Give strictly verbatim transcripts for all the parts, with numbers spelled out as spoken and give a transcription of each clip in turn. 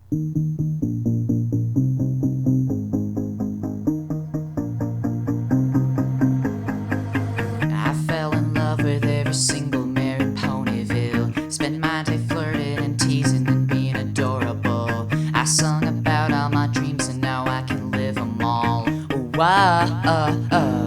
I fell in love with every single mare in Ponyville. Spent my day flirting and teasing and being adorable. I sung about all my dreams and now I can live them all. Whoa,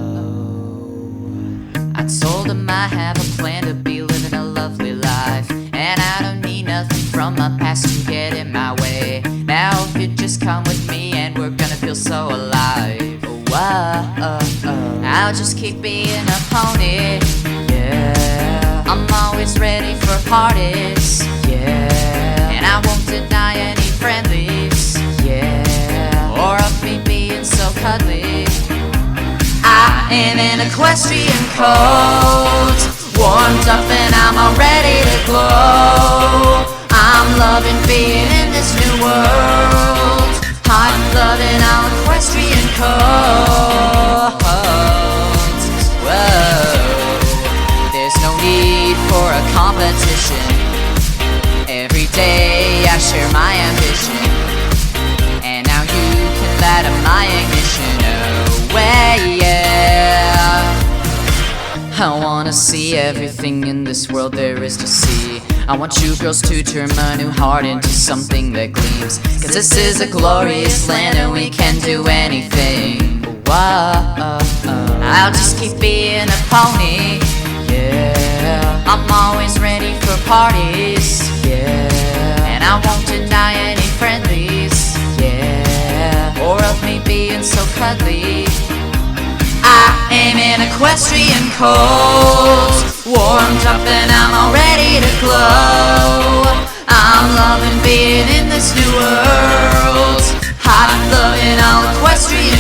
I told him I have a plan to be living a lovely life, and I don't need nothing from my past to get in my way. Now if you just come with me and we're gonna feel so alive. Whoa, I'll just keep being a pony, yeah. I'm always ready for parties, yeah. And I won't deny any friendlies, yeah. Or of me being so cuddly. I am an equestrian coat, warmed up and I'm all ready to glow. I'm loving being in this new world. I'm loving all equestrian coats. Whoa, there's no need for a competition. Every day I share my ambition, and now you can light up my ignition. Oh, way, yeah. I wanna see everything in this world there is to see. I want you girls to turn my new heart into something that gleams. Cause this is a glorious land and we can do anything. Whoa, I'll just keep being a pony, yeah. I'm always ready for parties, yeah. And I won't deny any friendlies, yeah. Or of me being so cuddly. I am an equestrian coat, warmed up and I'm all ready to glow. I'm loving being in this new world. I'm loving all equestrian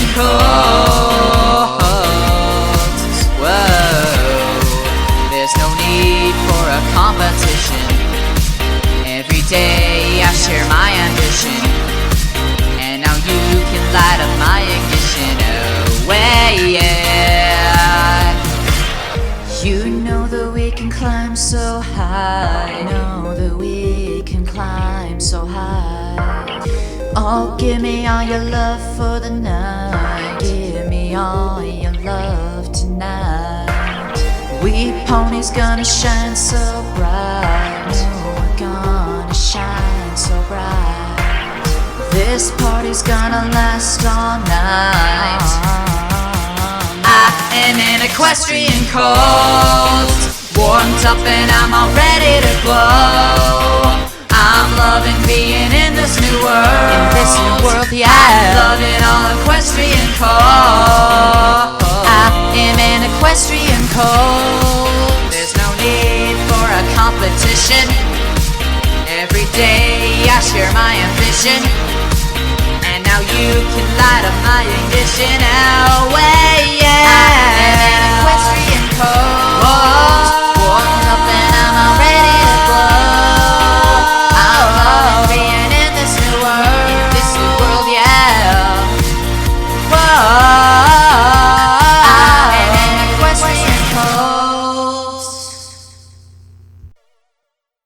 coats. Whoa, there's no need for a competition. Every day I share my ambition, and now you can light up my ignition. Oh, way, yeah. You know that we can climb so high. Know that we can climb so high. Oh, give me all your love for the night. Give me all your love tonight. We ponies gonna shine so bright. No, we're gonna shine so bright. This party's gonna last all night. I am an equestrian coat, warmed up and I'm all ready to glow. I'm loving being in this new world. In this new world, yeah. I'm loving all equestrian coats. I am an equestrian coat. There's no need for a competition. Every day I share my ambition, and now you can light up my ignition. Away.